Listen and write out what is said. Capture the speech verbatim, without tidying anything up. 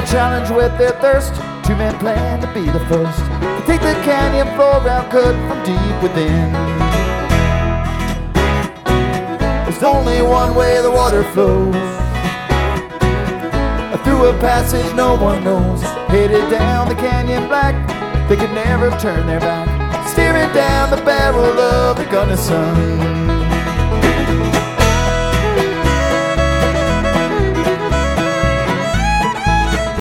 challenge with their thirst. Two men plan to be the first to take the canyon floor round cut from deep within. There's only one way the water flows, through a passage no one knows, headed down the canyon black. They could never turn their back, staring down the barrel of the Gunnison.